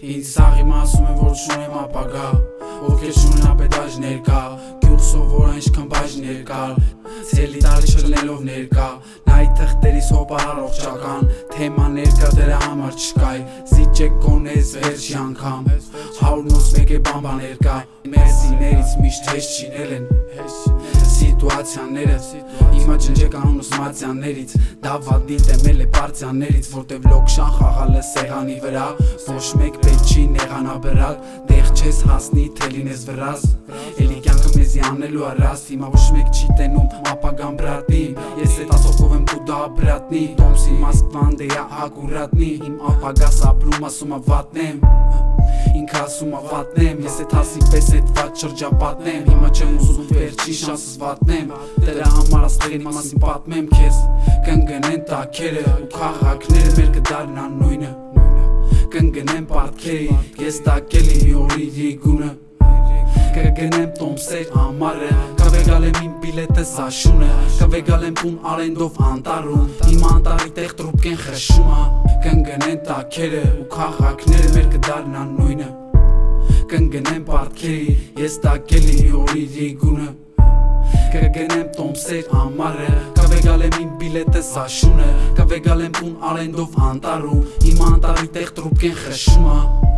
Ինձ սաղի մասում եմ, որ չունեմ ապագա, ովքեր չունեն ապետաժ ներկա, գյուղ սովոր այնչքան բաժ ներկալ, ցելի տարի չլնելով ներկա, նայի թղթերիս հոպար առողջական, թեմա ներկա դրա համար չկայ, զիջեք կոնես վերջի անգամ, 101 է բամբա ներկա, մերսիներից միշտ հեշտ չինել են սիտուացիաները, հիմա ջնջեք անունս մացյաններից, դավատ դիտեմել է պարտիաներից, որտև լոքշան խաղալ է սեղանի վրա, ոչ մեկ պետք չի նեղանաբրալ, դեղ չես հասնի թե լինես վրազ, էլի կյանքը մեզի անելու առաստ, հիմա ոչ մեկ չի տենում ապագան բրատիմ, ես էտ ասողով եմ դու դա բրատնի, տոմսի Մոսկվան դեյա ակուրատնի, իմ ապագաս ապրում ասում ավատնեմ, ինքը ասում ավատնեմ, ես էտ հասի պես էտ վատ շրջապատնեմ, հիմա չեմ ուզում վերջի շանսս վատնեմ, դրա համար աստեղի մասին պատմեմ քեզ, կընկնեն տաքերը ու քաղաքները մեր կդառնան նույնը, կընկնեմ պարտքերի, ես տակելի մի օրի գունը, կգնեմ տոմսեր ամարը, կավեգալ եմ իմ բիլետս աշունը, կավեգալ եմ տուն արենդով անտարում, իմ անտարի տեղ տրուպկեն խշումա, կընկնեն տաքերը ու քաղաքները մեր կդառնան նույնը, կընկնեմ պարտքերի, ես տակելի մի օրի գունը, կգնեմ տոմսեր ամարը, կավեգալ եմ իմ բիլետս աշունը, կավեգալ եմ տուն արենդով անտարում, իմ անտարի տեղ տրուպկեն խշումա